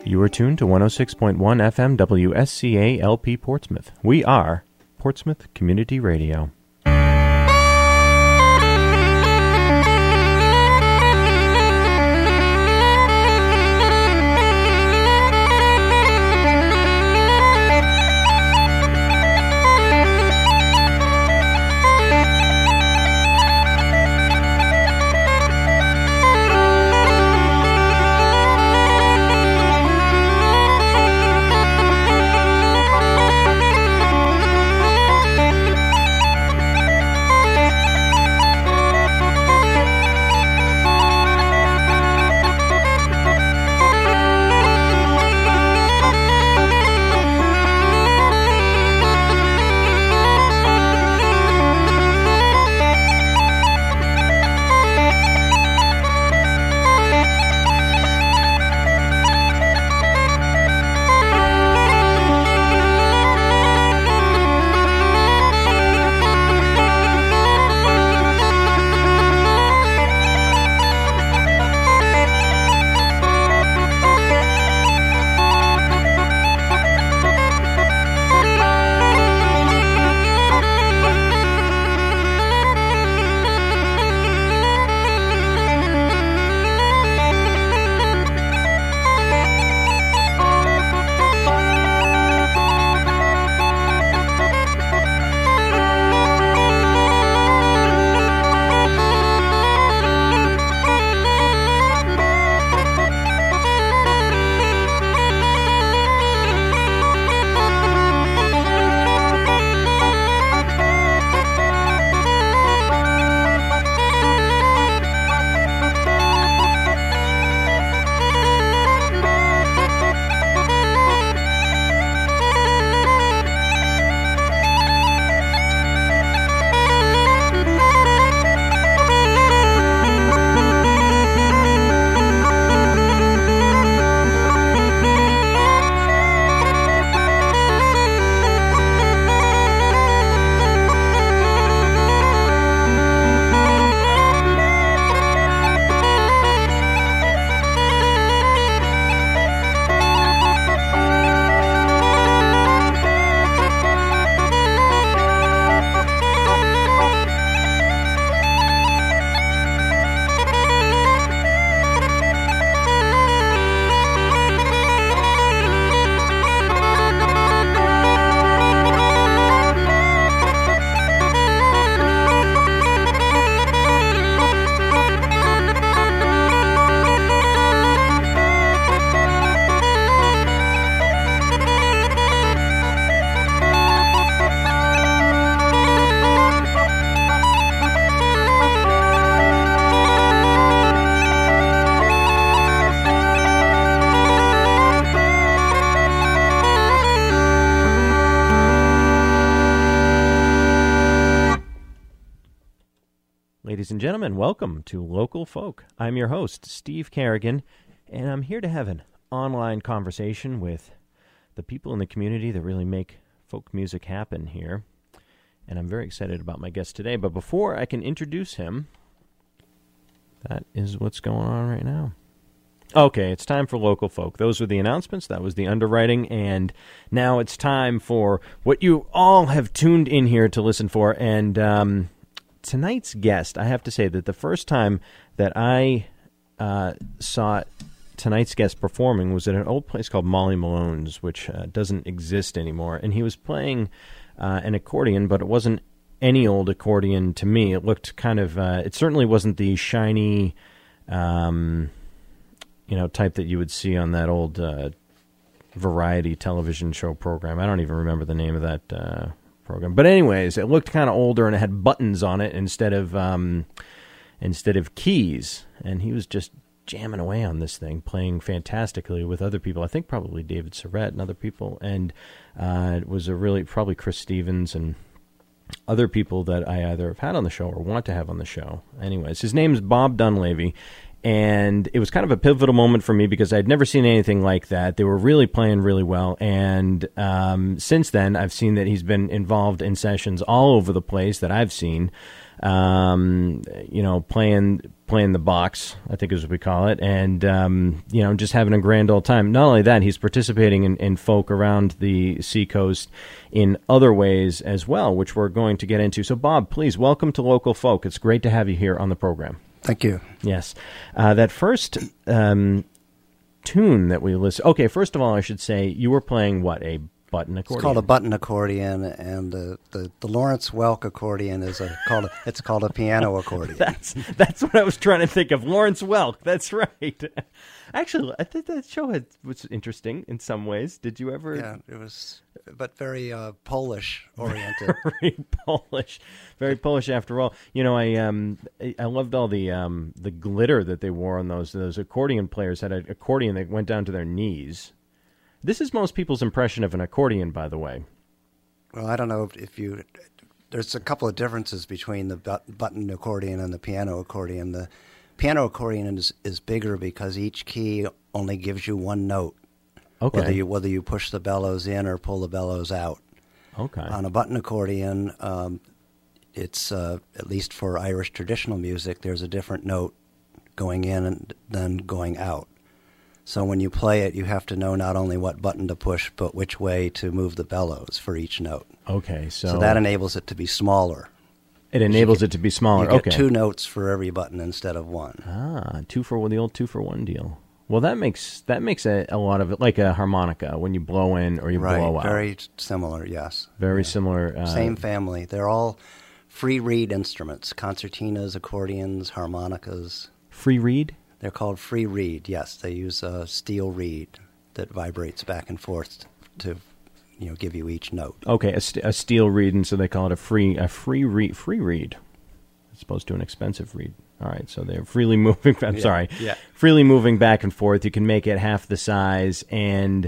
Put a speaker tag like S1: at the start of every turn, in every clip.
S1: You are tuned to 106.1 FM WSCA LP Portsmouth. We are Portsmouth Community Radio. Ladies and gentlemen, welcome to Local Folk. I'm your host, Steve Kerrigan, and I'm here to have an online conversation with the people in the community that really make folk music happen here. And I'm very excited about my guest today. But before I can introduce him, that is what's going on right now. Okay, it's time for Local Folk. Those were the announcements. That was the underwriting. And now it's time for what you all have tuned in here to listen for. And tonight's guest, I have to say that the first time that I saw tonight's guest performing was at an old place called Molly Malone's, which doesn't exist anymore. And he was playing an accordion, but it wasn't any old accordion to me. It looked kind of, it certainly wasn't the shiny, type that you would see on that old variety television show program. I don't even remember the name of that program. But anyways, it looked kind of older, and it had buttons on it instead of keys. And he was just jamming away on this thing, playing fantastically with other people. I think probably David Surratt and other people. And it was probably Chris Stevens and other people that I either have had on the show or want to have on the show. Anyways, his name's Bob Dunleavy. And it was kind of a pivotal moment for me because I'd never seen anything like that. They were really playing really well. And since then, I've seen that he's been involved in sessions all over the place that I've seen, playing the box, I think is what we call it, and, just having a grand old time. Not only that, he's participating in folk around the Seacoast in other ways as well, which we're going to get into. So, Bob, please, welcome to Local Folk. It's great to have you here on the program.
S2: Thank you.
S1: Yes. That first tune that we listened... Okay, first of all, I should say, you were playing what, a button accordion?
S2: It's called a button accordion, and the Lawrence Welk accordion is called a piano accordion.
S1: That's what I was trying to think of. Lawrence Welk, that's right. Actually, I think that show was interesting in some ways. Did you ever...
S2: Yeah, it was, but very Polish-oriented.
S1: Very Polish after all. I loved all the glitter that they wore on those accordion players. Had an accordion that went down to their knees. This is most people's impression of an accordion, by the way.
S2: Well, I don't know if you... There's a couple of differences between the button accordion and the piano accordion. The piano accordion is bigger because each key only gives you one note.
S1: Okay.
S2: Whether you push the bellows in or pull the bellows out.
S1: Okay.
S2: On a button accordion, it's at least for Irish traditional music, there's a different note going in than going out. So when you play it, you have to know not only what button to push, but which way to move the bellows for each note.
S1: Okay,
S2: so that enables it to be smaller.
S1: It enables it to be smaller.
S2: You get two notes for every button instead of one.
S1: The old 2-for-1 deal. Well, that makes a lot of it like a harmonica when you blow in or you blow out.
S2: Very similar, yes.
S1: Very similar.
S2: Same family. They're all free reed instruments: concertinas, accordions, harmonicas.
S1: Free reed?
S2: They're called free reed. Yes, they use a steel reed that vibrates back and forth to, give you each note.
S1: Okay, a steel reed, and so they call it a free reed. Free reed, as opposed to an expensive reed. All right, so they're freely moving. Freely moving back and forth. You can make it half the size. And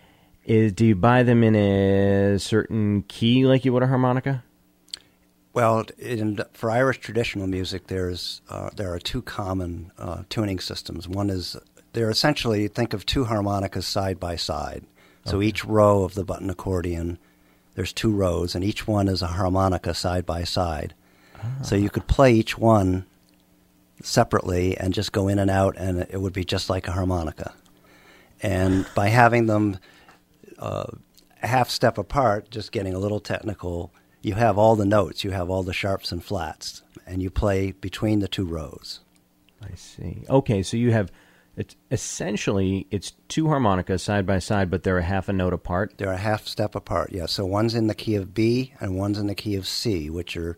S1: do you buy them in a certain key like you would a harmonica?
S2: Well, for Irish traditional music, there are two common tuning systems. One is they're essentially, think of two harmonicas side by side. So okay. Each row of the button accordion, there's two rows, and each one is a harmonica side by side. So you could play each one separately and just go in and out, and it would be just like a harmonica. And by having them a half step apart, just getting a little technical, you have all the notes, you have all the sharps and flats, and you play between the two rows.
S1: I see. Okay, so you have, it's two harmonicas side by side, but they're a half a note apart?
S2: They're a half step apart, yeah. So one's in the key of B and one's in the key of C, which are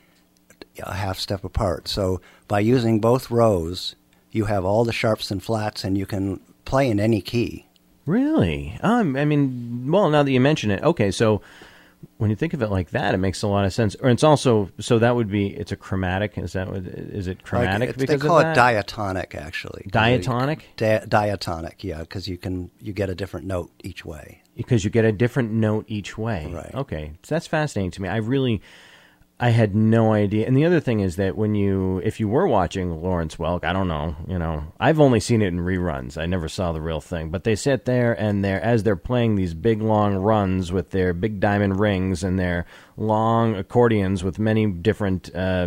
S2: a half step apart. So by using both rows, you have all the sharps and flats, and you can play in any key.
S1: Really? Now that you mention it, okay, so when you think of it like that, it makes a lot of sense. Or it's also, so that would be, it's a chromatic. Is it chromatic because of that?
S2: They call it diatonic, actually.
S1: Diatonic?
S2: Diatonic, yeah, because you get a different note each way.
S1: Because you get a different note each way.
S2: Right.
S1: Okay, so that's fascinating to me. I had no idea. And the other thing is that if you were watching Lawrence Welk, I don't know, I've only seen it in reruns. I never saw the real thing. But they sit there and as they're playing these big long runs with their big diamond rings and their long accordions with many different,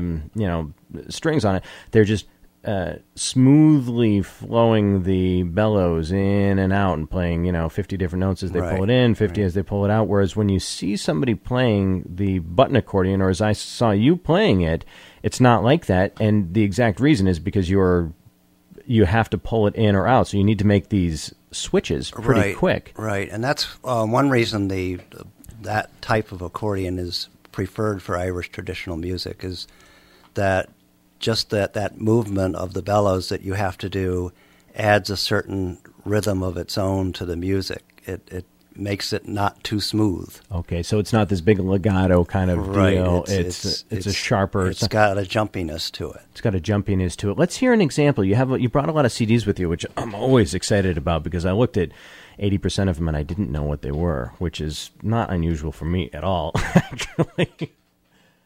S1: strings on it, they're just smoothly flowing the bellows in and out and playing, 50 different notes as they pull it in, 50 as they pull it out. Whereas when you see somebody playing the button accordion, or as I saw you playing it, it's not like that. And the exact reason is because you have to pull it in or out. So you need to make these switches pretty quick.
S2: Right. And that's one reason that type of accordion is preferred for Irish traditional music, is that just that movement of the bellows that you have to do adds a certain rhythm of its own to the music. It makes it not too smooth.
S1: Okay, so it's not this big legato kind of deal. It's a sharper.
S2: It's got a jumpiness to it.
S1: It's got a jumpiness to it. Let's hear an example. You brought a lot of CDs with you, which I'm always excited about because I looked at 80% of them and I didn't know what they were, which is not unusual for me at all, actually.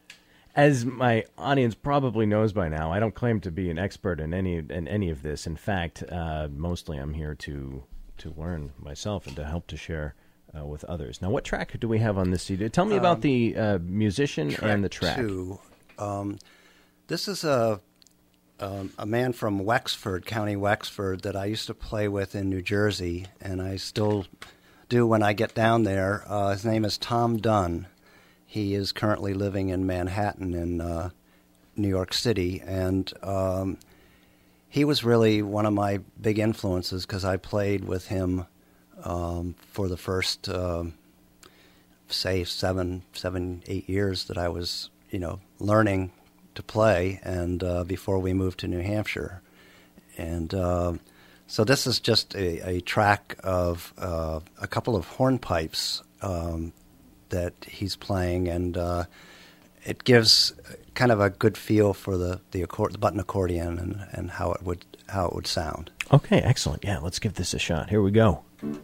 S1: As my audience probably knows by now, I don't claim to be an expert in any of this. In fact, mostly I'm here to learn myself and to help to share with others. Now, what track do we have on this CD? Tell me about the musician and the track.
S2: Two. This is a man from Wexford, County Wexford, that I used to play with in New Jersey, and I still do when I get down there. His name is Tom Dunn. He is currently living in Manhattan in New York City, and he was really one of my big influences because I played with him for the first, say, 7, 8 years that I was, learning to play, and before we moved to New Hampshire. And so this is just a track of a couple of hornpipes that he's playing, and it gives kind of a good feel for the button accordion and how it would sound.
S1: Okay, excellent. Yeah, let's give this a shot. Here we go.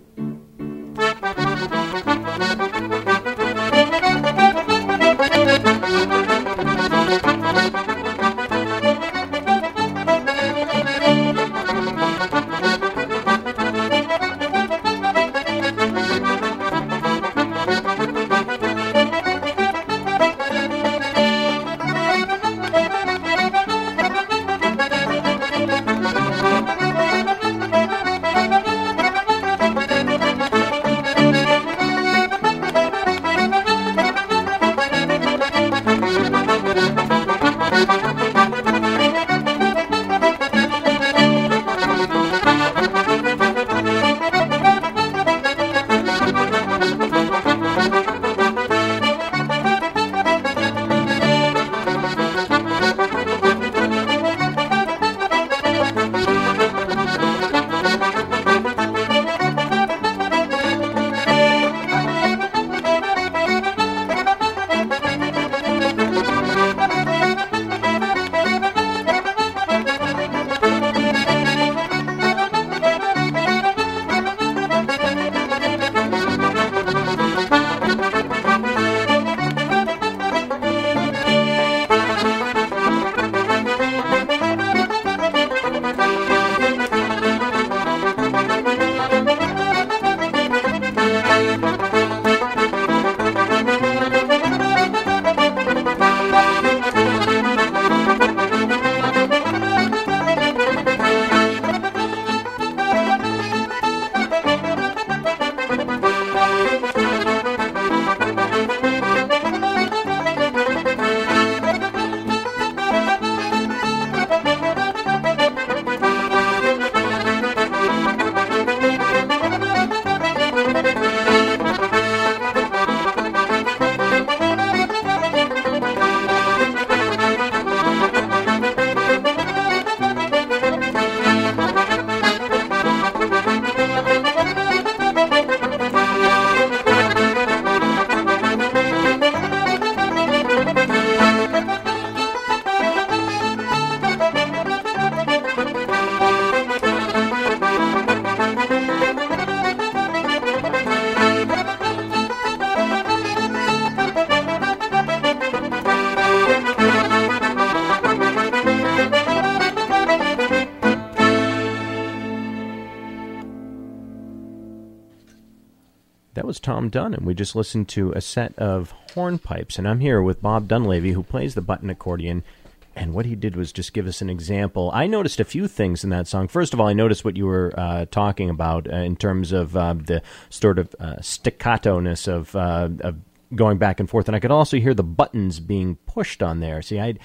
S1: That was Tom Dunn, and we just listened to a set of hornpipes. And I'm here with Bob Dunleavy, who plays the button accordion. And what he did was just give us an example. I noticed a few things in that song. First of all, I noticed what you were talking about in terms of the sort of staccato-ness of going back and forth. And I could also hear the buttons being pushed on there. See,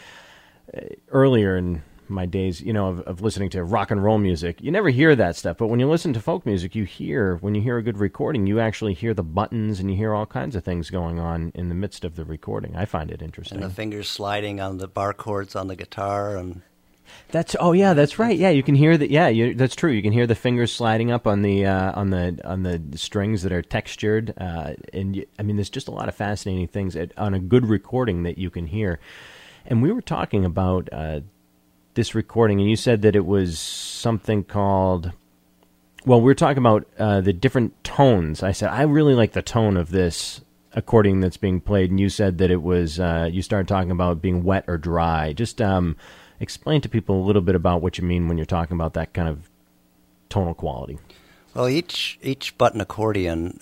S1: earlier in my days, of listening to rock and roll music, you never hear that stuff. But when you listen to folk music, when you hear a good recording, you actually hear the buttons and you hear all kinds of things going on in the midst of the recording. I find it interesting.
S2: And the fingers sliding on the bar chords on the guitar. And
S1: that's right. Yeah, you can hear that. Yeah, that's true. You can hear the fingers sliding up on the strings that are textured. There's just a lot of fascinating things on a good recording that you can hear. And we were talking about this recording, and you said that it was something called, we were talking about the different tones. I said, I really like the tone of this accordion that's being played, and you said that it was, you started talking about being wet or dry. Just explain to people a little bit about what you mean when you're talking about that kind of tonal quality.
S2: Well, each button accordion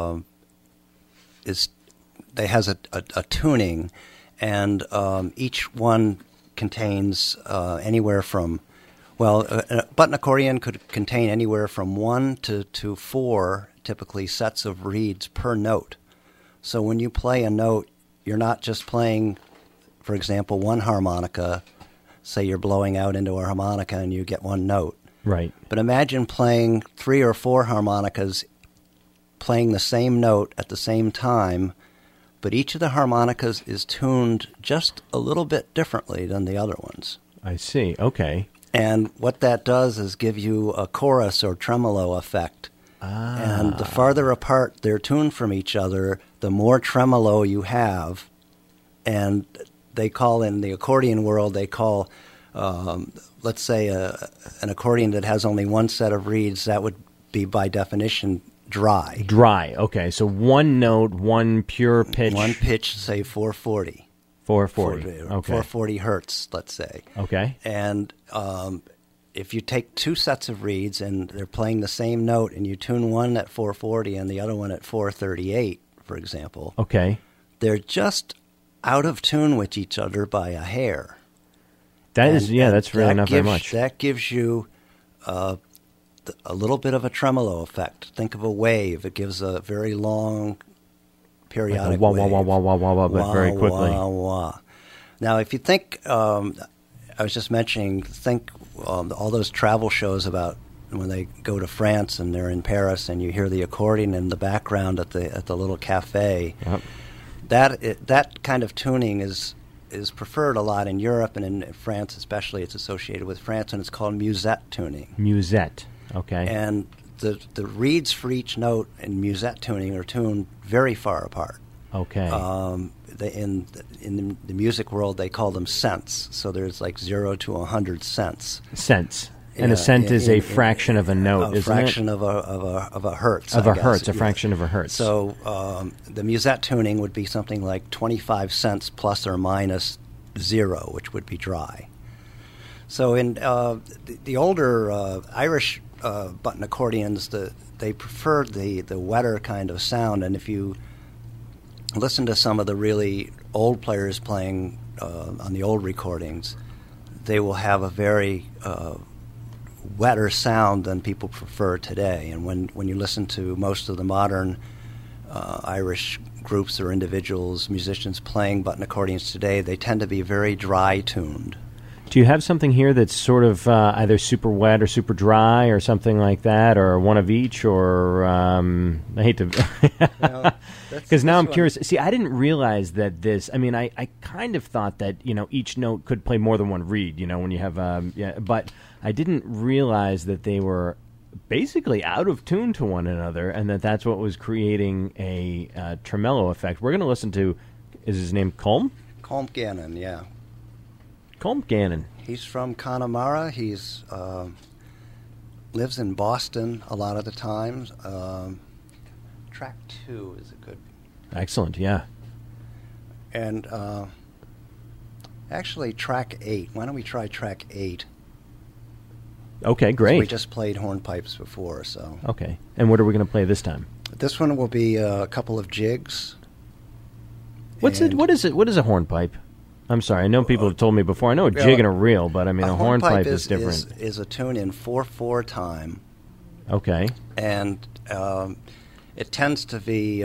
S2: has a tuning, and each one contains anywhere from, a button accordion could contain anywhere from 1 to 4, typically, sets of reeds per note. So when you play a note, you're not just playing, for example, one harmonica. Say you're blowing out into a harmonica and you get one note.
S1: Right.
S2: But imagine playing 3 or 4 harmonicas, playing the same note at the same time, but each of the harmonicas is tuned just a little bit differently than the other ones.
S1: I see. Okay.
S2: And what that does is give you a chorus or tremolo effect. And the farther apart they're tuned from each other, the more tremolo you have. And they call, in the accordion world, let's say an accordion that has only one set of reeds, that would be by definition dry.
S1: Dry, okay. So one note, one pure pitch.
S2: One pitch, say 440.
S1: 440, okay.
S2: 440 hertz, let's say.
S1: Okay.
S2: And if you take 2 sets of reeds and they're playing the same note and you tune one at 440 and the other one at 438, for example.
S1: Okay.
S2: They're just out of tune with each other by a hair.
S1: That's really not very much.
S2: That gives you a little bit of a tremolo effect. Think of a wave. It gives a very long periodic
S1: wah,
S2: wave.
S1: wah, wah, wah, wah, wah, but very quickly.
S2: Wah, wah. Now, if you think, I was just mentioning, all those travel shows about when they go to France and they're in Paris and you hear the accordion in the background at the little cafe.
S1: Yep.
S2: That kind of tuning is preferred a lot in Europe, and in France especially it's associated with France, and it's called musette tuning.
S1: Musette, okay.
S2: And the reeds for each note in musette tuning are tuned very far apart.
S1: Okay.
S2: In the music world, they call them cents. So there's like 0 to 100 cents.
S1: Cents. And a cent is a fraction of a note, isn't it?
S2: A fraction of a hertz.
S1: Of a hertz, a fraction of a hertz.
S2: So the musette tuning would be something like 25 cents plus or minus 0, which would be dry. So in the older Irish button accordions, they preferred the wetter kind of sound. And if you listen to some of the really old players playing on the old recordings, they will have a very wetter sound than people prefer today. And when you listen to most of the modern Irish groups or individuals, musicians playing button accordions today, they tend to be very dry tuned.
S1: Do you have something here that's sort of either super wet or super dry or something like that, or one of each, or I hate to... Because now I'm curious. See, I didn't realize that this... I mean, I kind of thought that, each note could play more than one reed, when you have... but I didn't realize that they were basically out of tune to one another, and that's what was creating a tremolo effect. We're going to listen to... Is his name Colm?
S2: Colm Gannon, yeah.
S1: Colm Gannon.
S2: He's from Connemara. He's lives in Boston a lot of the times. Track 2 is a good...
S1: Excellent, yeah.
S2: And actually track 8. Why don't we try track 8?
S1: Okay, great.
S2: We just played hornpipes before, so...
S1: Okay. And what are we going to play this time?
S2: This one will be a couple of jigs.
S1: What is a hornpipe? I'm sorry, I know people have told me before. I know a jig and a reel, but I mean a hornpipe is different.
S2: Is a tune in 4/4 time.
S1: Okay.
S2: And it tends to be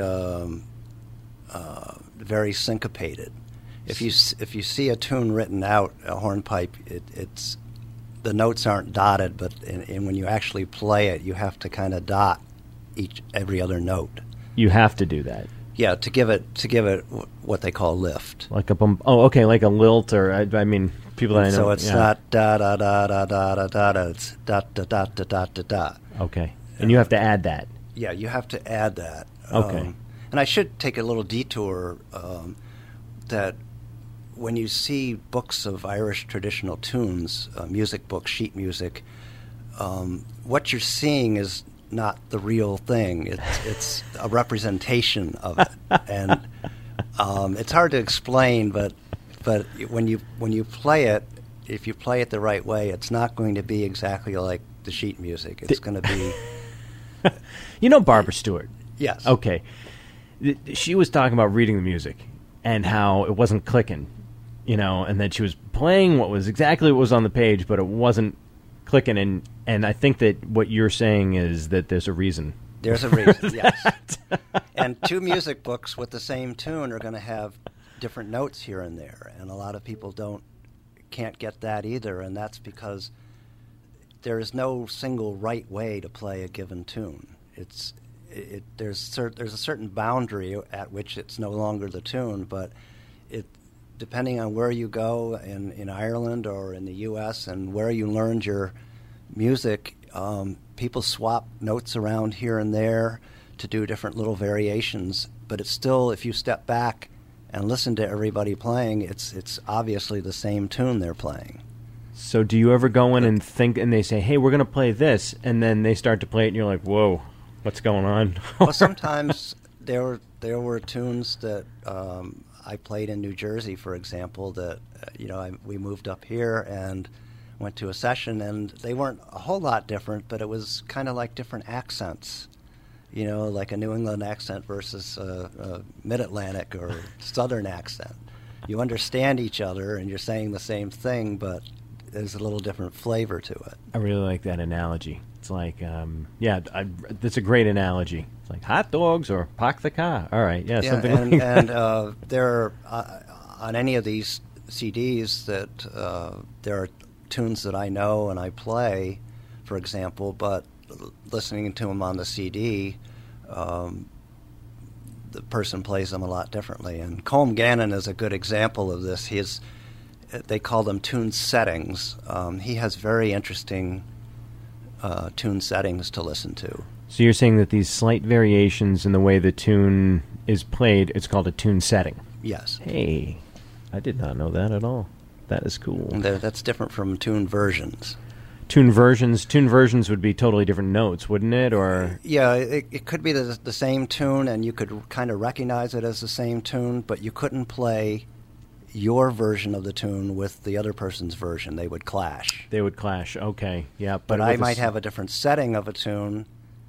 S2: very syncopated. If you see a tune written out, a hornpipe, it's the notes aren't dotted, but and when you actually play it, you have to kind of dot every other note.
S1: You have to do that.
S2: Yeah, to give it what they call lift.
S1: Like a bump. Oh, okay, like a lilt, or I mean, people that I know.
S2: So it's not da da da da da da da da. It's da da da da da da da.
S1: Okay, and you have to add that.
S2: Yeah, you have to add that.
S1: Okay.
S2: And I should take a little detour that when you see books of Irish traditional tunes, music books, sheet music, what you're seeing is not the real thing. It's a representation of it, and it's hard to explain. But when you play it, if you play it the right way, it's not going to be exactly like the sheet music. It's going to be.
S1: You know Barbara Stewart?
S2: Yes.
S1: Okay. She was talking about reading the music and how it wasn't clicking, and that she was playing what was on the page, but it wasn't clicking. And I think that what you're saying is that there's a reason.
S2: There's a reason, yes. And two music books with the same tune are going to have different notes here and there, and a lot of people can't get that either, and that's because there is no single right way to play a given tune. There's a certain boundary at which it's no longer the tune, but depending on where you go in Ireland or in the U.S. and where you learned your music, people swap notes around here and there to do different little variations. But it's still, if you step back and listen to everybody playing, it's obviously the same tune they're playing.
S1: So do you ever go in and think, and they say, hey, we're going to play this, and then they start to play it, and you're like, whoa, what's going on?
S2: Well, sometimes there were tunes that I played in New Jersey, for example, that we moved up here and went to a session, and they weren't a whole lot different, but it was kind of like different accents, like a New England accent versus a Mid-Atlantic or Southern accent. You understand each other, and you're saying the same thing, but there's a little different flavor to it.
S1: I really like that analogy. It's like, that's a great analogy. It's like hot dogs or park the car. All right, something like that.
S2: And there are, on any of these CDs that there are tunes that I know and I play, for example, but listening to them on the CD, the person plays them a lot differently. And Colm Gannon is a good example of this. They call them tune settings. He has very interesting tune settings to listen to.
S1: So you're saying that these slight variations in the way the tune is played, it's called a tune setting?
S2: Yes.
S1: Hey, I did not know that at all. That is cool.
S2: That's different from tune versions.
S1: Tune versions would be totally different notes, wouldn't it? Or
S2: yeah, it could be the same tune, and you could kind of recognize it as the same tune, but you couldn't play your version of the tune with the other person's version. They would clash. Okay, yeah. But I might have a different setting of a tune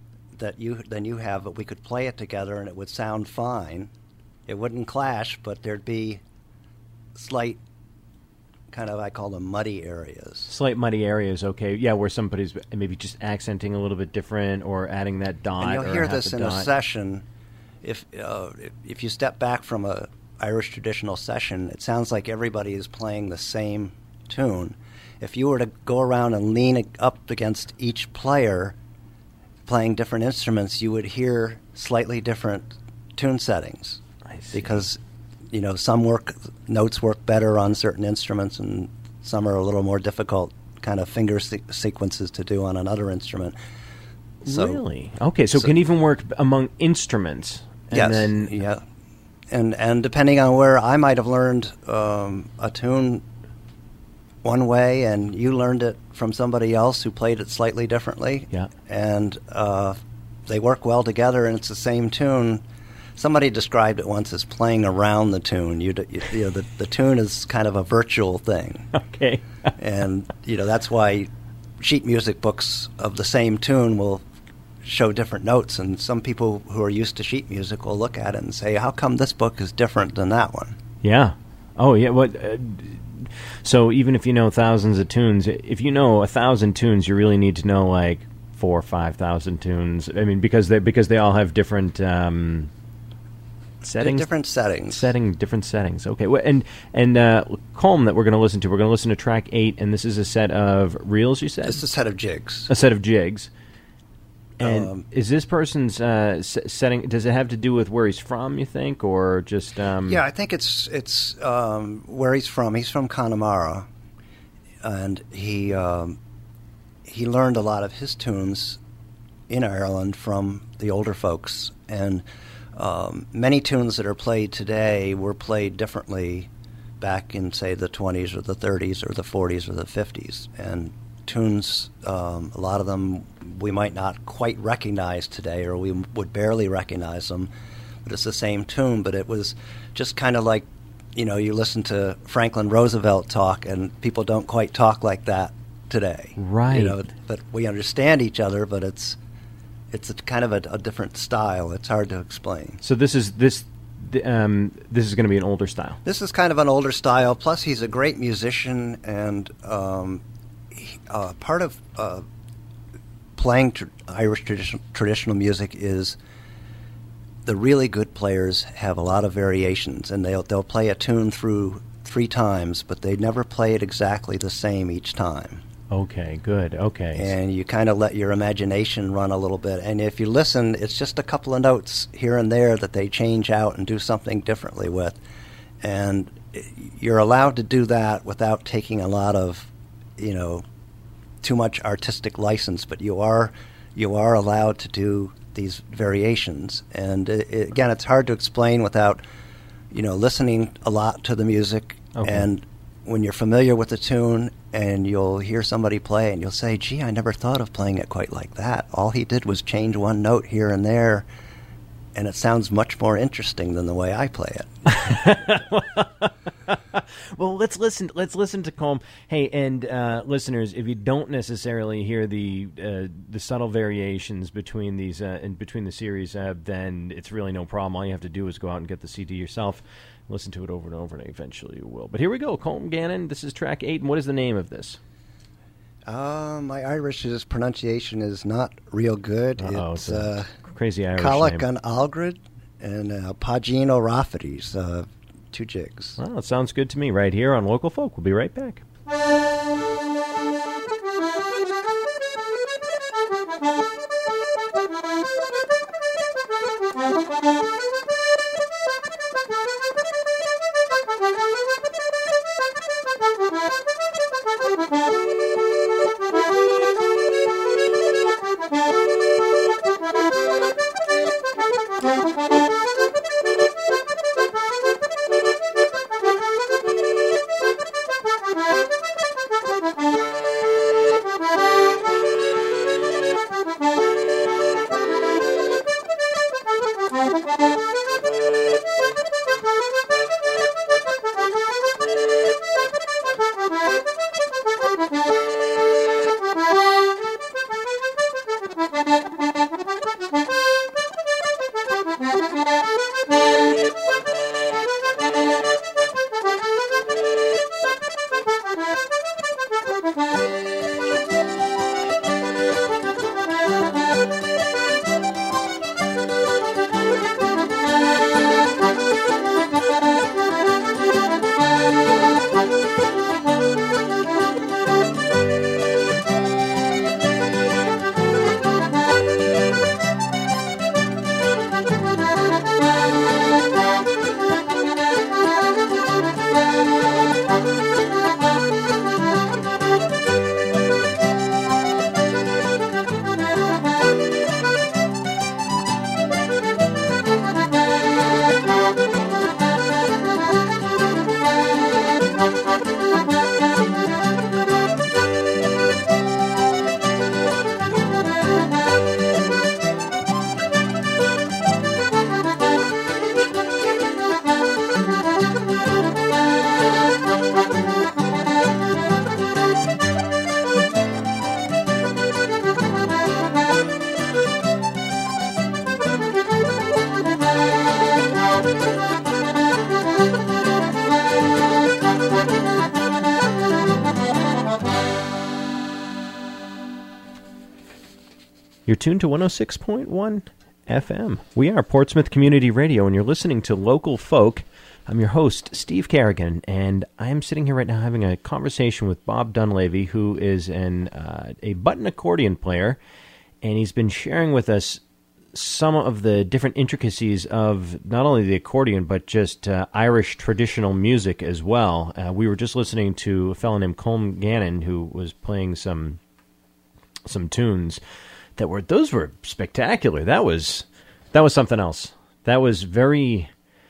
S2: than you have, but we could play it together and it would sound fine. It wouldn't clash, but there'd be slight, kind of, I call them muddy areas.
S1: Slight muddy areas, okay. Yeah, where somebody's maybe just accenting a little bit different or adding that dot.
S2: And you'll hear this in a session. If you step back from a Irish traditional session, it sounds like everybody is playing the same tune. If you were to go around and lean up against each player playing different instruments, you would hear slightly different tune settings.
S1: I see.
S2: Because some notes work better on certain instruments, and some are a little more difficult kind of finger sequences to do on another instrument.
S1: Really? Okay, so it can even work among instruments. And
S2: yes, yeah. And depending on where I might have learned a tune one way, and you learned it from somebody else who played it slightly differently,
S1: yeah,
S2: and they work well together, and it's the same tune. Somebody described it once as playing around the tune. The tune is kind of a virtual thing.
S1: Okay.
S2: And that's why sheet music books of the same tune will show different notes, and some people who are used to sheet music will look at it and say, how come this book is different than that one?
S1: Yeah. Oh, yeah. So even if you know thousands of tunes, if you know 1,000 tunes, you really need to know like 4,000 or 5,000 tunes. I mean, because they all have different settings.
S2: Different settings.
S1: Different settings. Okay. And Colm that we're going to listen to. We're going to listen to track 8, and this is a set of reels. You said
S2: it's a set of jigs.
S1: A set of jigs. And is this person's setting? Does it have to do with where he's from? You think, or just?
S2: Yeah, I think it's where he's from. He's from Connemara, and he learned a lot of his tunes in Ireland from the older folks, and many tunes that are played today were played differently back in, say, the 20s or the 30s or the 40s or the 50s, and tunes, a lot of them we might not quite recognize today, or we would barely recognize them, but it's the same tune. But it was just kind of like, you listen to Franklin Roosevelt talk, and people don't quite talk like that today.
S1: Right.
S2: But we understand each other, but it's kind of a different style. It's hard to explain.
S1: So this is going to be an older style.
S2: This is kind of an older style. Plus, he's a great musician, and part of playing Irish traditional music is the really good players have a lot of variations, and they'll play a tune through 3 times, but they never play it exactly the same each time.
S1: Okay, good. Okay.
S2: And you kind of let your imagination run a little bit. And if you listen, it's just a couple of notes here and there that they change out and do something differently with. And you're allowed to do that without taking a lot of, too much artistic license. But you are allowed to do these variations. And again, it's hard to explain without, listening a lot to the music.
S1: Okay.
S2: And when you're familiar with the tune and you'll hear somebody play and you'll say, gee, I never thought of playing it quite like that. All he did was change one note here and there, and it sounds much more interesting than the way I play it.
S1: Well, let's listen to Colm. Hey, and listeners, if you don't necessarily hear the subtle variations between these in between the series, then it's really no problem. All you have to do is go out and get the CD yourself, listen to it over and over, and eventually you will. But here we go, Colm Gannon. This is track 8, and what is the name of this?
S2: My Irish pronunciation is not real good.
S1: It's a crazy Irish
S2: Cailleach
S1: name.
S2: an Algrid and Pagine O'Rafferty's 2 jigs.
S1: Well, it sounds good to me right here on Local Folk. We'll be right back. You're tuned to 106.1 FM. We are Portsmouth Community Radio, and you're listening to Local Folk. I'm your host, Steve Carrigan, and I'm sitting here right now having a conversation with Bob Dunleavy, who is a button accordion player, and he's been sharing with us some of the different intricacies of not only the accordion, but just Irish traditional music as well. We were just listening to a fellow named Colm Gannon, who was playing some tunes those were spectacular. That was something else. That was very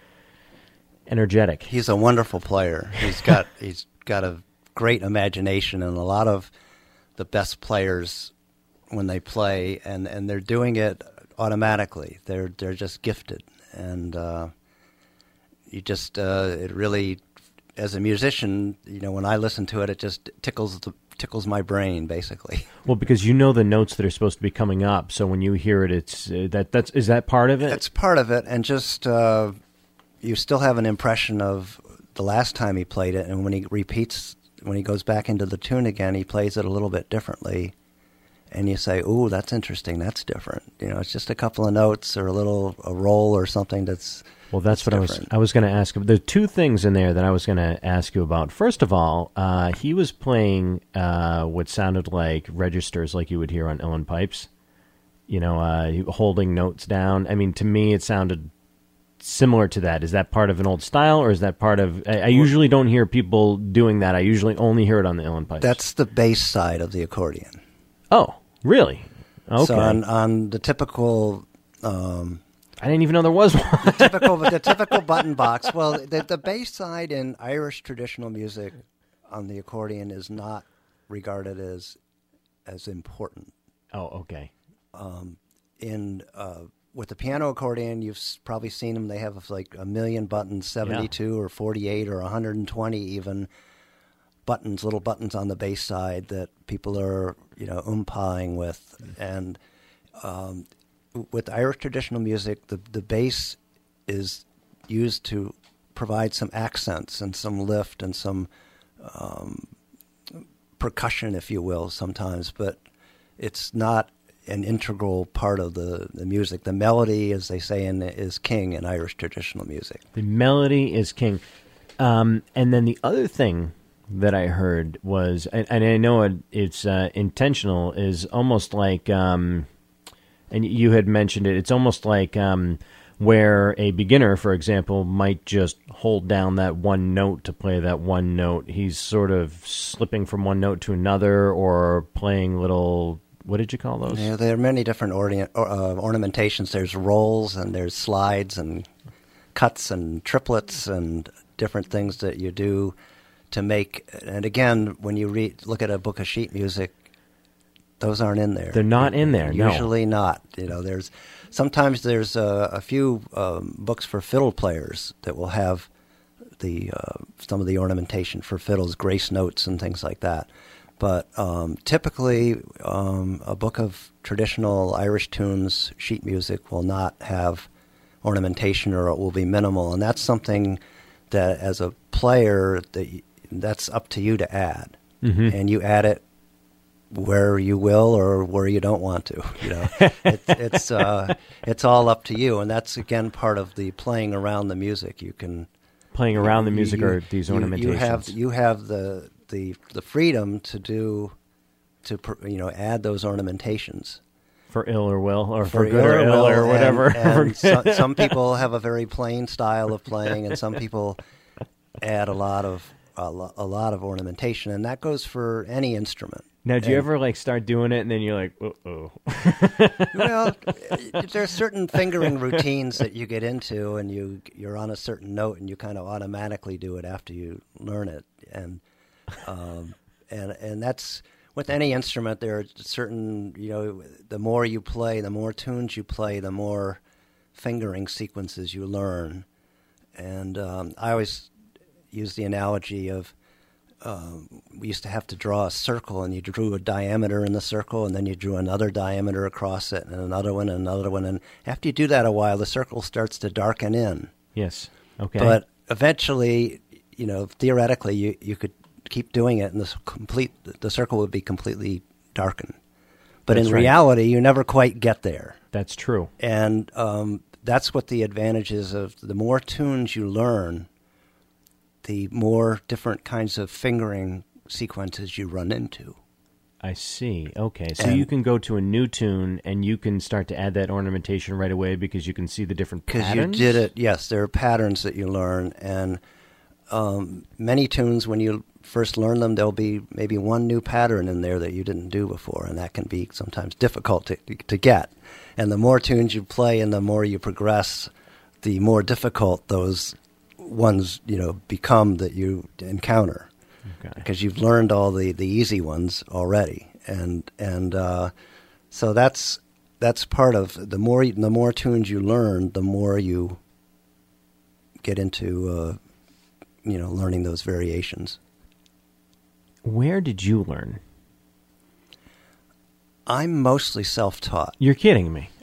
S1: energetic.
S2: He's a wonderful player. He's got a great imagination, and a lot of the best players when they play, and they're doing it automatically. They're just gifted, and you just it really, as a musician, when I listen to it, it just tickles my brain, basically.
S1: Well, because you know the notes that are supposed to be coming up, so when you hear it, it's is that part of it?
S2: It's part of it, and just you still have an impression of the last time he played it, and when he goes back into the tune again, he plays it a little bit differently, and you say, "Ooh, that's interesting. That's different." It's just a couple of notes or a roll or something that's.
S1: Well, that's what I was going to ask. There are two things in there that I was going to ask you about. First of all, he was playing what sounded like registers like you would hear on Uilleann pipes, holding notes down. I mean, to me, it sounded similar to that. Is that part of an old style, or is that part of... I usually don't hear people doing that. I usually only hear it on the Uilleann pipes.
S2: That's the bass side of the accordion.
S1: Oh, really? Okay.
S2: So on the typical...
S1: I didn't even know there was one.
S2: the typical button box. Well, the bass side in Irish traditional music on the accordion is not regarded as important.
S1: Oh, okay.
S2: With the piano accordion, you've probably seen them. They have like a million buttons, 72 or 48 or 120 even buttons, little buttons on the bass side that people are umping with, and. With Irish traditional music, the bass is used to provide some accents and some lift and some percussion, if you will, sometimes, but it's not an integral part of the music. The melody, as they say, is king in Irish traditional music.
S1: The melody is king. And then the other thing that I heard was, and I know it's intentional, is almost like... and you had mentioned it, it's almost like where a beginner, for example, might just hold down that one note to play that one note. He's sort of slipping from one note to another or playing little, what did you call those?
S2: Yeah, there are many different ornamentations. There's rolls and there's slides and cuts and triplets and different things that you do to make, and again, when you look at a book of sheet music, those aren't in there.
S1: They're not in there.
S2: Usually not. Sometimes there's a few books for fiddle players that will have some of the ornamentation for fiddles, grace notes and things like that. But typically, a book of traditional Irish tunes, sheet music, will not have ornamentation, or it will be minimal, and that's something that, as a player, that's up to you to add, and you add it where you will or where you don't want to. It's all up to you, and that's again part of the playing around the music. You can
S1: playing around the music or these ornamentations.
S2: You have the freedom to add those ornamentations
S1: for ill or will, or for good or ill or whatever.
S2: And some people have a very plain style of playing, and some people add a lot of ornamentation, and that goes for any instrument.
S1: Now, do you ever start doing it and then you're like, uh-oh?
S2: Well, there are certain fingering routines that you get into, and you're on a certain note, and you kind of automatically do it after you learn it, and that's with any instrument. There are certain, the more you play, the more tunes you play, the more fingering sequences you learn, and I always use the analogy of. We used to have to draw a circle, and you drew a diameter in the circle, and then you drew another diameter across it, and another one, and another one. And after you do that a while, the circle starts to darken in.
S1: Yes. Okay.
S2: But eventually, theoretically, you could keep doing it, and the circle would be completely darkened. But in reality, you never quite get there.
S1: That's true.
S2: And that's what the advantage is of the more tunes you learn, the more different kinds of fingering sequences you run into.
S1: I see. Okay. So you can go to a new tune and you can start to add that ornamentation right away because you can see the different patterns?
S2: Because you did it, yes. There are patterns that you learn. And many tunes, when you first learn them, there'll be maybe one new pattern in there that you didn't do before. And that can be sometimes difficult to get. And the more tunes you play and the more you progress, the more difficult those ones become that you encounter, because you've learned all the easy ones already, and so that's part of the more tunes you learn, the more you get into learning those variations.
S1: Where did you learn?
S2: I'm mostly self-taught.
S1: You're kidding me.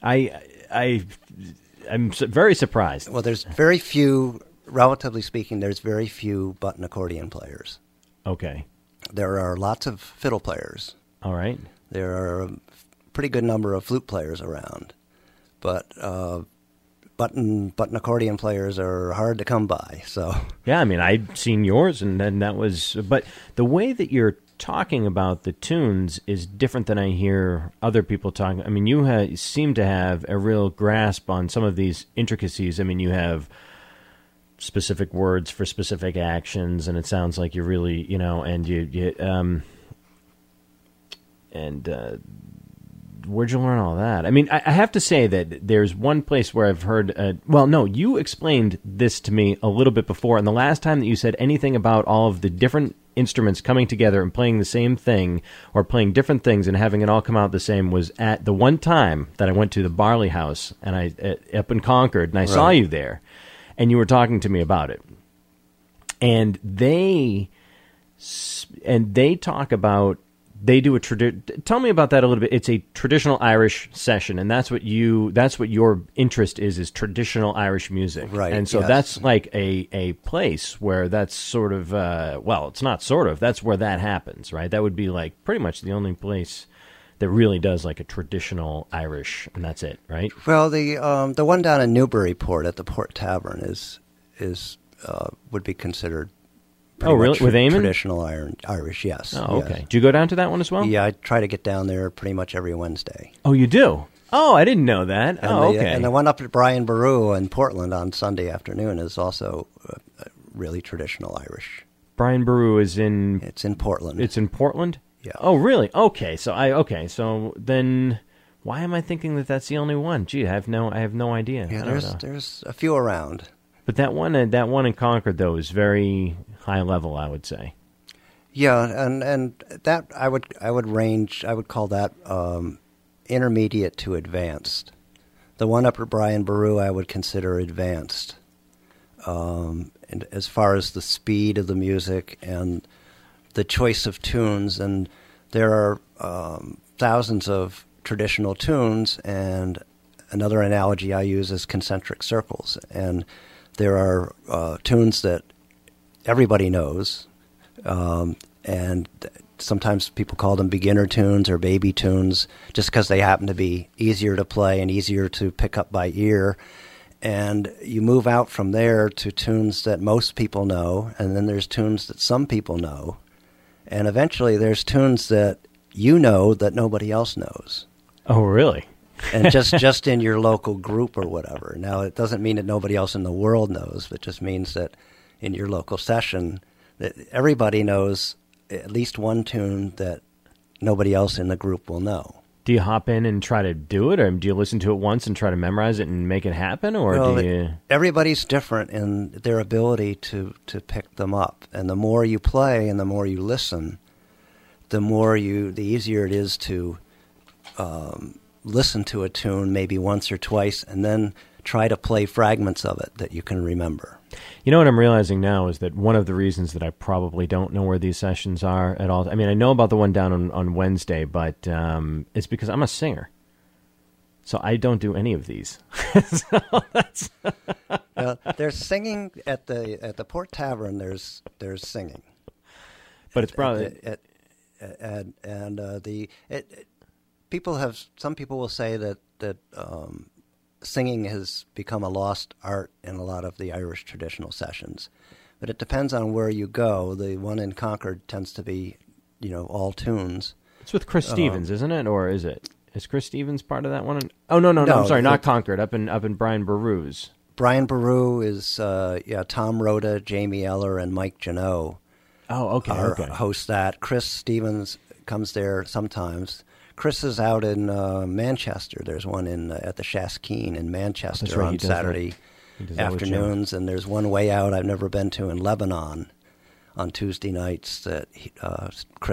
S1: I'm very surprised.
S2: Well, there's very few, relatively speaking, there's very few button accordion players.
S1: Okay.
S2: There are lots of fiddle players.
S1: All right.
S2: There are a pretty good number of flute players around. But button accordion players are hard to come by. So
S1: yeah, I mean, I'd seen yours, and then that was. But the way that you're talking about the tunes is different than I hear other people talking. I mean, you seem to have a real grasp on some of these intricacies. I mean, you have specific words for specific actions, and it sounds like you really, where'd you learn all that? I mean, I have to say that there's one place where I've heard... you explained this to me a little bit before, and the last time that you said anything about all of the different instruments coming together and playing the same thing, or playing different things and having it all come out the same, was at the one time that I went to the Barley House and up in Concord, and I saw you there, and you were talking to me about it. And they talk about... They do tell me about that a little bit. It's a traditional Irish session, and that's what your interest is traditional Irish music.
S2: Right.
S1: And so that's like a place where that's sort of, it's not sort of, that's where that happens, right? That would be like pretty much the only place that really does like a traditional Irish, and that's it, right?
S2: Well, the one down in Newburyport at the Port Tavern is would be considered.
S1: Really? With Eamon?
S2: Traditional Irish, yes.
S1: Oh, okay.
S2: Yes.
S1: Do you go down to that one as well?
S2: Yeah, I try to get down there pretty much every Wednesday.
S1: Oh, you do? Oh, I didn't know that. Okay.
S2: And the one up at Brian Boru in Portland on Sunday afternoon is also really traditional Irish.
S1: Brian Boru is in...
S2: It's in Portland.
S1: It's in Portland?
S2: Yeah.
S1: Oh, really? Okay. So then why am I thinking that that's the only one? Gee, I have no idea.
S2: Yeah, there's a few around.
S1: But that one in Concord, though, is very high level, I would say.
S2: Yeah, and that I would call that intermediate to advanced. The one up at Brian Boru I would consider advanced. And as far as the speed of the music and the choice of tunes, and there are thousands of traditional tunes, and another analogy I use is concentric circles, and there are tunes that everybody knows, and sometimes people call them beginner tunes or baby tunes just because they happen to be easier to play and easier to pick up by ear. And you move out from there to tunes that most people know, and then there's tunes that some people know, and eventually there's tunes that you know that nobody else knows.
S1: Oh, really?
S2: And just in your local group or whatever. Now, it doesn't mean that nobody else in the world knows, but it just means that in your local session, that everybody knows at least one tune that nobody else in the group will know.
S1: Do you hop in and try to do it, or do you listen to it once and try to memorize it and make it happen, or do you...
S2: Everybody's different in their ability to pick them up. And the more you play and the more you listen, the easier it is to... listen to a tune maybe once or twice and then try to play fragments of it that you can remember.
S1: You know what I'm realizing now is that one of the reasons that I probably don't know where these sessions are at all, I mean, I know about the one down on Wednesday, but it's because I'm a singer. So I don't do any of these. So that's
S2: there's singing at the Port Tavern, there's singing.
S1: But it's probably...
S2: Some people will say that singing has become a lost art in a lot of the Irish traditional sessions, but it depends on where you go. The one in Concord tends to be, all tunes.
S1: It's with Chris Stevens, isn't it, or is it? Is Chris Stevens part of that one? Oh no! I'm sorry, not Concord. Up in Brian Boru's.
S2: Brian Boru is Tom Rhoda, Jamie Eller, and Mike Janot.
S1: Oh, okay.
S2: Host that. Chris Stevens comes there sometimes. Chris is out in Manchester. There's one at the Shaskeen in Manchester on Saturday afternoons, and there's one way out I've never been to in Lebanon on Tuesday nights that Chris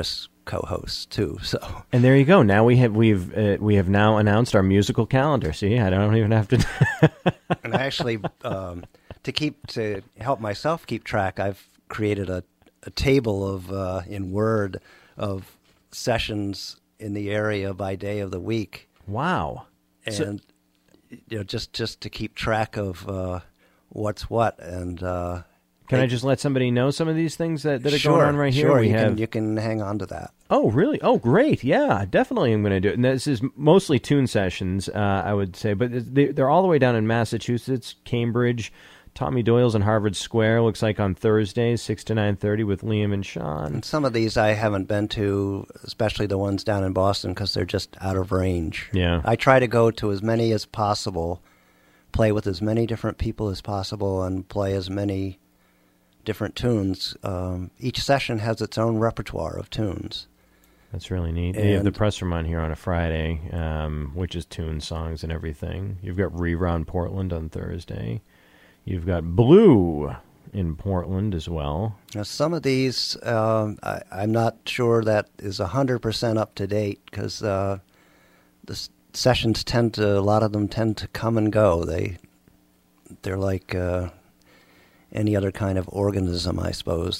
S2: co-hosts too. So,
S1: and there you go. Now we have now announced our musical calendar. See, I don't even have to.
S2: And actually, to help myself keep track, I've created a table of in Word of sessions in the area by day of the week.
S1: Wow!
S2: And just to keep track of what's what. And
S1: can I just let somebody know some of these things that are
S2: sure,
S1: going on right here?
S2: Sure, you can hang on to that.
S1: Oh, really? Oh, great! Yeah, definitely. I'm going to do it. And this is mostly tune sessions, I would say, but they're all the way down in Massachusetts, Cambridge. Tommy Doyle's in Harvard Square, looks like on Thursdays, 6 to 9:30 with Liam and Sean.
S2: And some of these I haven't been to, especially the ones down in Boston, because they're just out of range.
S1: Yeah.
S2: I try to go to as many as possible, play with as many different people as possible, and play as many different tunes. Each session has its own repertoire of tunes.
S1: That's really neat. And you have the press room on here on a Friday, which is tune songs and everything. You've got Rerun Portland on Thursday. You've got Blue in Portland as well.
S2: Now, some of these, I'm not sure that is 100% up to date, because the sessions a lot of them tend to come and go. They're like any other kind of organism, I suppose.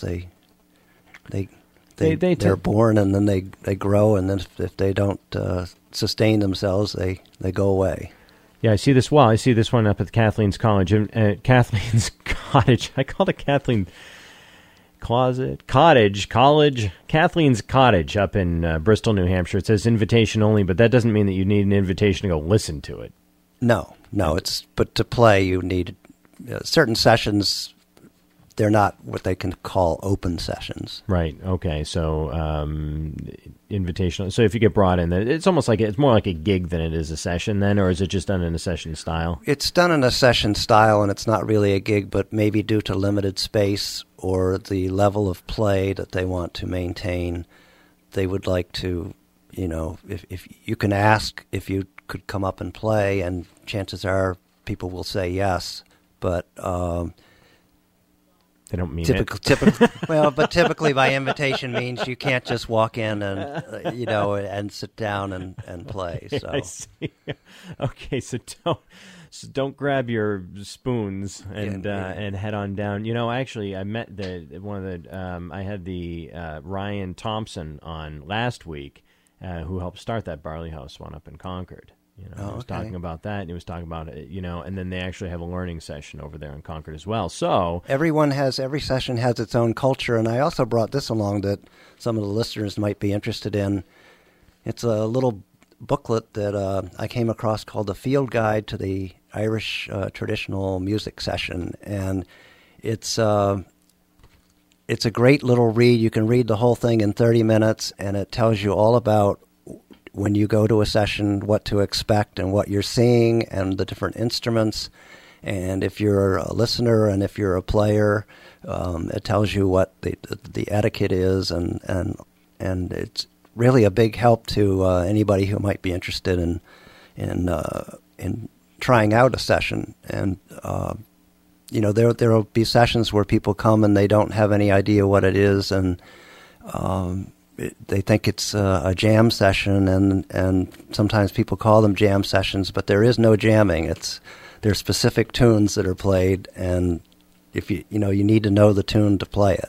S2: They're born and then they grow, and then if they don't sustain themselves, they go away.
S1: Yeah, I see this. Well, I see this one up at Kathleen's College. Kathleen's Cottage. I called it Kathleen Cottage. Kathleen's Cottage up in Bristol, New Hampshire. It says invitation only, but that doesn't mean that you need an invitation to go listen to it.
S2: No. But to play, you need certain sessions. They're not what they can call open sessions.
S1: Right. Okay. So invitational. So if you get brought in, it's almost like it's more like a gig than it is a session then, or is it just done in a session style?
S2: It's done in a session style, and it's not really a gig, but maybe due to limited space or the level of play that they want to maintain, they would like to, if you can ask if you could come up and play, and chances are people will say yes, but
S1: they don't mean
S2: it. Well, but typically by invitation means you can't just walk in and and sit down and play. So
S1: I see. Okay, so don't grab your spoons and head on down. Actually, I met I had the Ryan Thompson on last week, who helped start that Barley House one up in Concord. He was talking about that, and he was talking about it, and then they actually have a learning session over there in Concord as well. So
S2: every session has its own culture, and I also brought this along that some of the listeners might be interested in. It's a little booklet that I came across called The Field Guide to the Irish Traditional Music Session, and it's a great little read. You can read the whole thing in 30 minutes, and it tells you all about when you go to a session, what to expect and what you're seeing and the different instruments. And if you're a listener and if you're a player, it tells you what the etiquette is, and it's really a big help to anybody who might be interested in trying out a session. And there will be sessions where people come and they don't have any idea what it is, and they think it's a jam session, and sometimes people call them jam sessions, but there is no jamming. There's specific tunes that are played, and if you need to know the tune to play it.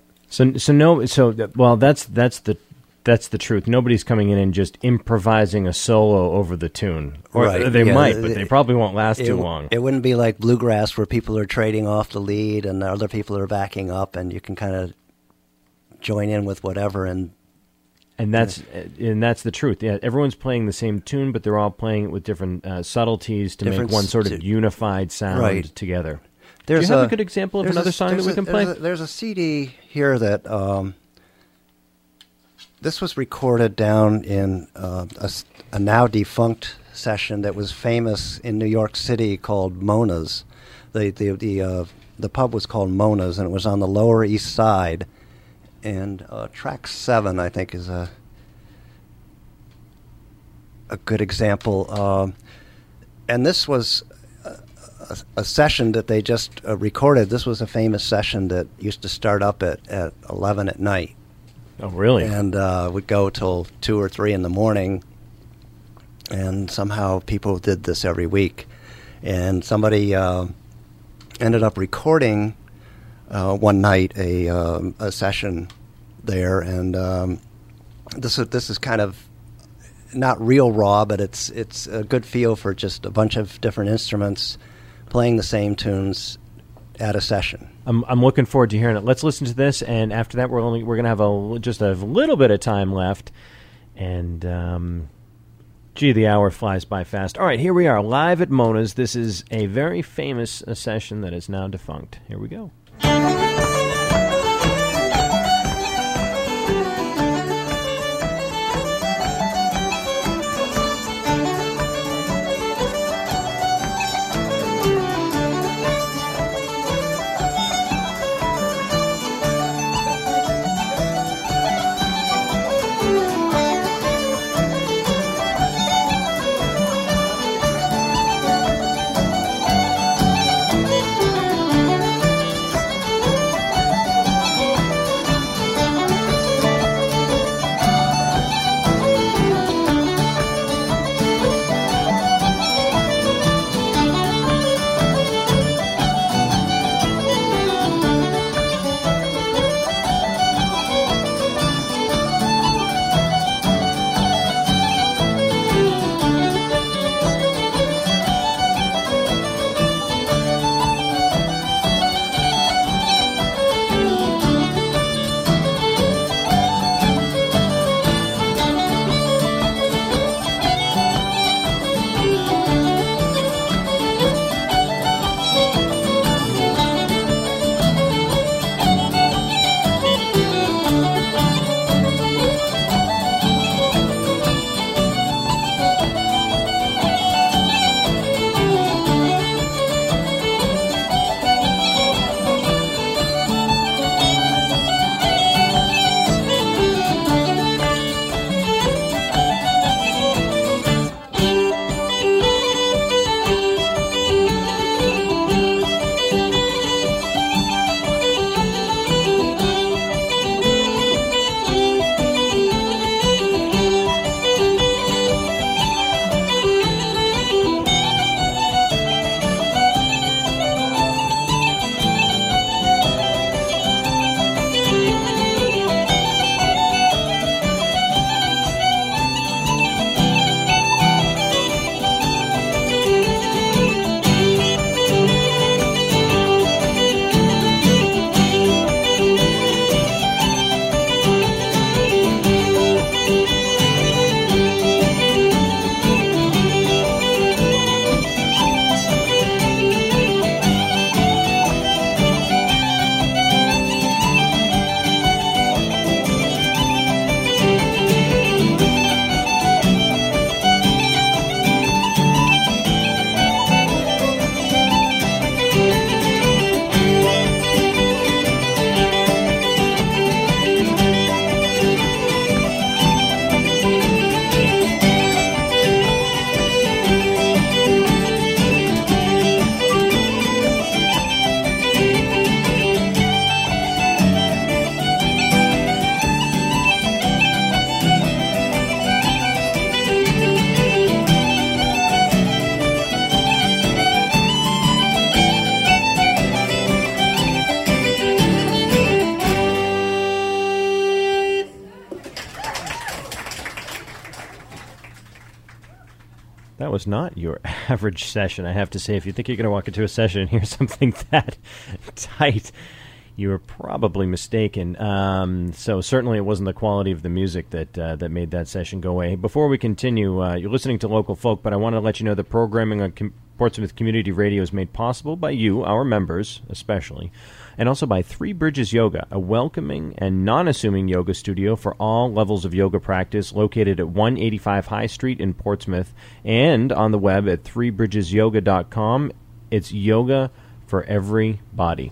S2: That's the truth. Nobody's coming in and just improvising a solo over the tune. Or right.
S1: They might, but they probably won't last too long.
S2: It wouldn't be like bluegrass where people are trading off the lead and the other people are backing up, and you can kind of join in with whatever. And that's the truth. Yeah, everyone's playing the same tune, but they're all playing it with different subtleties to make one sort of unified sound together. Do you have a good example of another song that we can play? There's a CD here that this was recorded down in a now defunct session that was famous in New York City called Mona's. The pub was called Mona's, and it was on the Lower East Side. And track 7, I think, is a good example. And this was a session that they just recorded. This was a famous session that used to start up at 11 at night.
S1: Oh, really?
S2: And would go till 2 or 3 in the morning. And somehow people did this every week. And somebody ended up recording one night a session there, and this is kind of not real raw, but it's a good feel for just a bunch of different instruments playing the same tunes at a session.
S1: I'm looking forward to hearing it. Let's listen to this, and after that, we're going to have just a little bit of time left, and gee, the hour flies by fast. All right, here we are, live at Mona's. This is a very famous session that is now defunct. Here we go. That was not your average session, I have to say. If you think you're going to walk into a session and hear something that tight, you were probably mistaken. So certainly it wasn't the quality of the music that made that session go away. Before we continue, you're listening to Local Folk, but I want to let you know that programming on Portsmouth Community Radio is made possible by you, our members especially, and also by Three Bridges Yoga, a welcoming and non-assuming yoga studio for all levels of yoga practice, located at 185 High Street in Portsmouth, and on the web at threebridgesyoga.com. It's yoga for every body.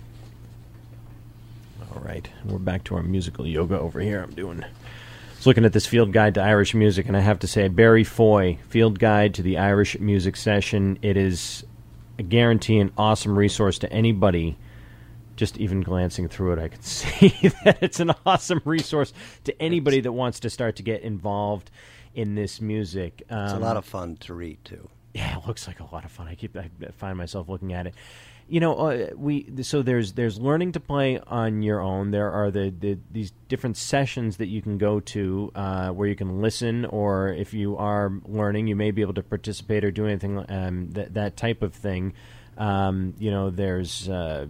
S1: All right, we're back to our musical yoga over here. Looking at this field guide to Irish music, and I have to say, Barry Foy, Field Guide to the Irish Music Session. It is, I guarantee, an awesome resource to anybody just even glancing through it, I could see that it's an awesome resource to anybody that wants to start to get involved in this music.
S2: It's a lot of fun to read, too.
S1: Yeah, it looks like a lot of fun. I find myself looking at it. You know, so there's learning to play on your own. There are these different sessions that you can go to where you can listen, or if you are learning, you may be able to participate or do anything that type of thing. You know, there's the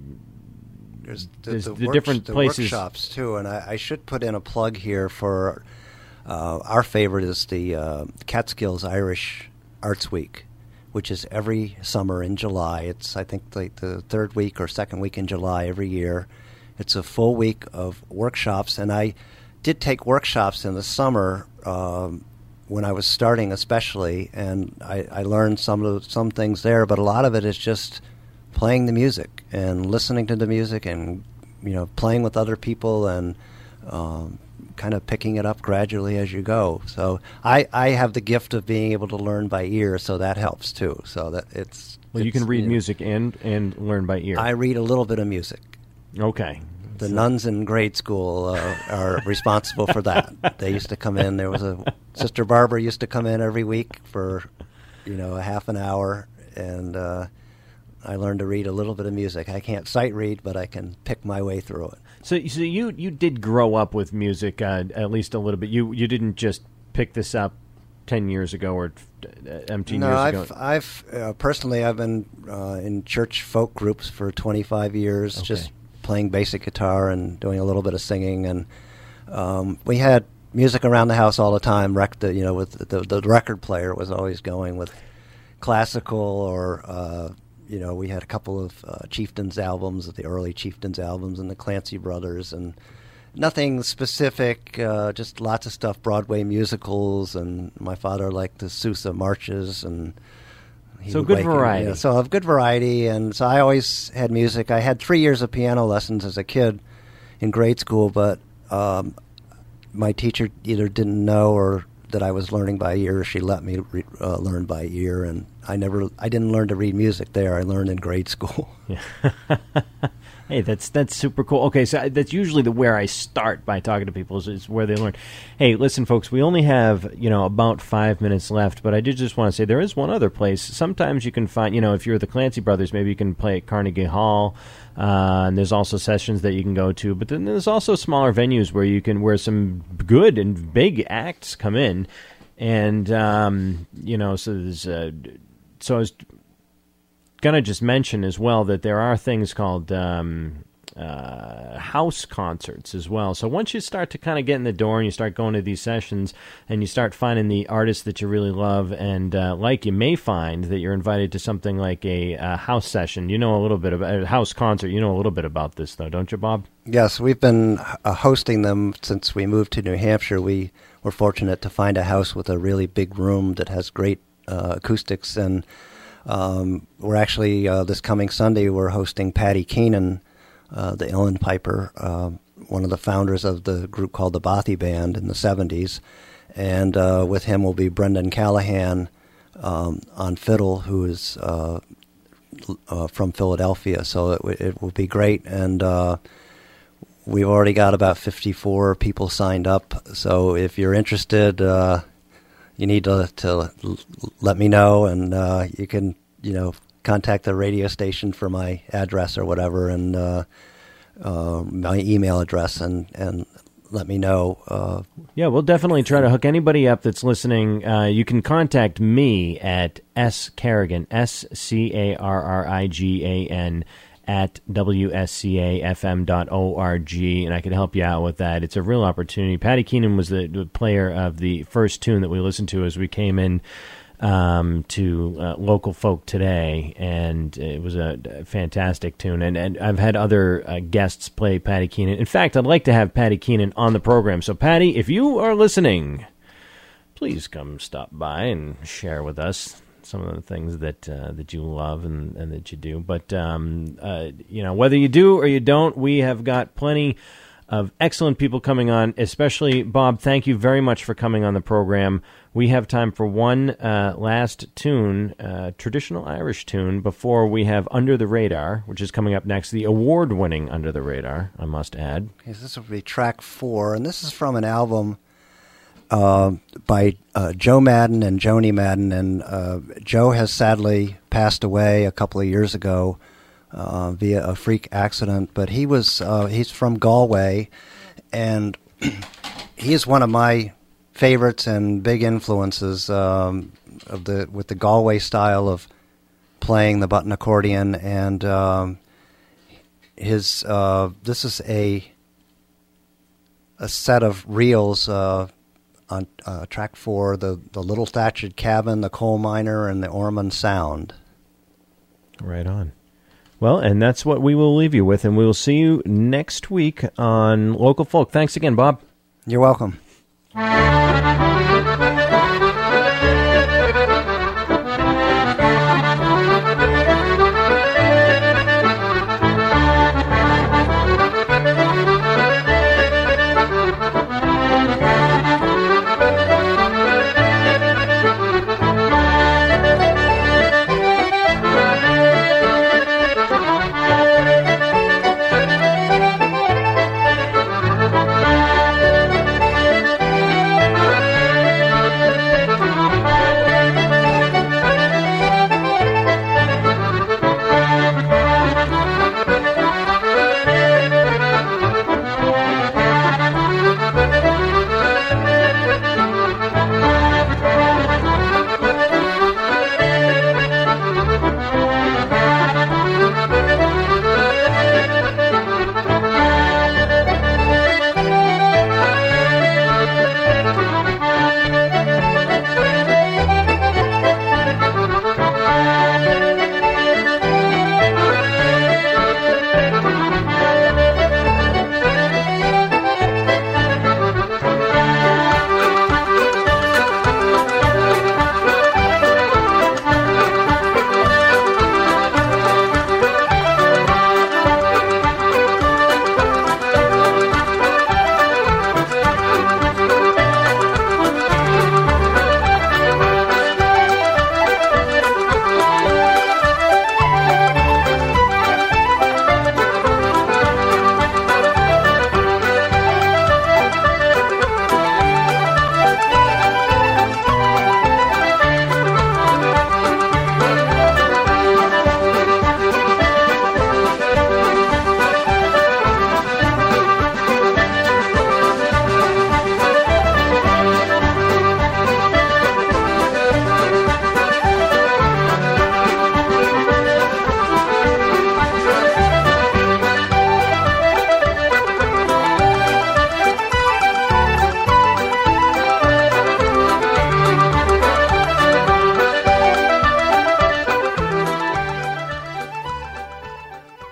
S1: different places,
S2: workshops too, and I should put in a plug here for our favorite is the Catskills Irish Arts Week, which is every summer in July. It's, I think, like the third week or second week in July every year. It's a full week of workshops, and I did take workshops in the summer when I was starting especially, and I learned some things there, but a lot of it is just playing the music and listening to the music and, you know, playing with other people and kind of picking it up gradually as you go. So I have the gift of being able to learn by ear, so that helps too. So that
S1: you can read music and learn by ear.
S2: I read a little bit of music.
S1: Okay.
S2: The nuns in grade school are responsible for that. They used to come in. There was Sister Barbara used to come in every week for, you know, a half an hour, and I learned to read a little bit of music. I can't sight read, but I can pick my way through it.
S1: So you did grow up with music at least a little bit. You didn't just pick this up 10 years ago or 10 years ago.
S2: I've personally I've been in church folk groups for 25 years, just playing basic guitar and doing a little bit of singing, and we had music around the house all the time. With the record player was always going with classical or. You know, we had a couple of Chieftains albums, the early Chieftains albums, and the Clancy Brothers, and nothing specific, just lots of stuff, Broadway musicals, and my father liked the Sousa marches, and
S1: so good variety.
S2: So of good variety, and so I always had music. I had 3 years of piano lessons as a kid in grade school, but my teacher either didn't know or that I was learning by ear. She let me learn by ear, and I didn't learn to read music there. I learned in grade school.
S1: Yeah. Hey, that's super cool. Okay, so that's usually where I start by talking to people is where they learn. Hey, listen, folks, we only have, you know, about 5 minutes left, but I did just want to say there is one other place. Sometimes you can find, you know, if you're the Clancy Brothers, maybe you can play at Carnegie Hall, and there's also sessions that you can go to, but then there's also smaller venues where some good and big acts come in, and you know, so there's so I was going to just mention as well that there are things called house concerts as well. So once you start to kind of get in the door and you start going to these sessions and you start finding the artists that you really love and you may find that you're invited to something like a house session. You know a little bit about a house concert. You know a little bit about this, though, don't you, Bob?
S2: Yes, we've been hosting them since we moved to New Hampshire. We were fortunate to find a house with a really big room that has great acoustics, and we're actually this coming Sunday we're hosting Patty Keenan, the uilleann piper, one of the founders of the group called the Bothy Band in the 70s, and with him will be Brendan Callahan on fiddle, who is from Philadelphia. So it will be great, and we've already got about 54 people signed up. So if you're interested, you need to let me know, and you can, you know, contact the radio station for my address or whatever, and my email address, and let me know.
S1: Yeah, we'll definitely try to hook anybody up that's listening. You can contact me at scarrigan, SCARRIGAN, at WSCAFM.org, and I can help you out with that. It's a real opportunity. Patty Keenan was the player of the first tune that we listened to as we came in to Local Folk today, and it was a fantastic tune. And I've had other guests play Patty Keenan. In fact, I'd like to have Patty Keenan on the program. So, Patty, if you are listening, please come stop by and share with us some of the things that you love and that you do. But, you know, whether you do or you don't, we have got plenty of excellent people coming on, especially Bob. Thank you very much for coming on the program. We have time for one last tune, traditional Irish tune, before we have Under the Radar, which is coming up next, the award-winning Under the Radar, I must add.
S2: Yes, this will be track 4, and this is from an album by Joe Madden and Joni Madden, and Joe has sadly passed away a couple of years ago via a freak accident, but he's from Galway, and he is one of my favorites and big influences with the Galway style of playing the button accordion, and this is a set of reels on track 4, the Little Thatched Cabin, the Coal Miner, and the Ormond Sound.
S1: Right on. Well, and that's what we will leave you with, and we will see you next week on Local Folk. Thanks again, Bob.
S2: You're welcome.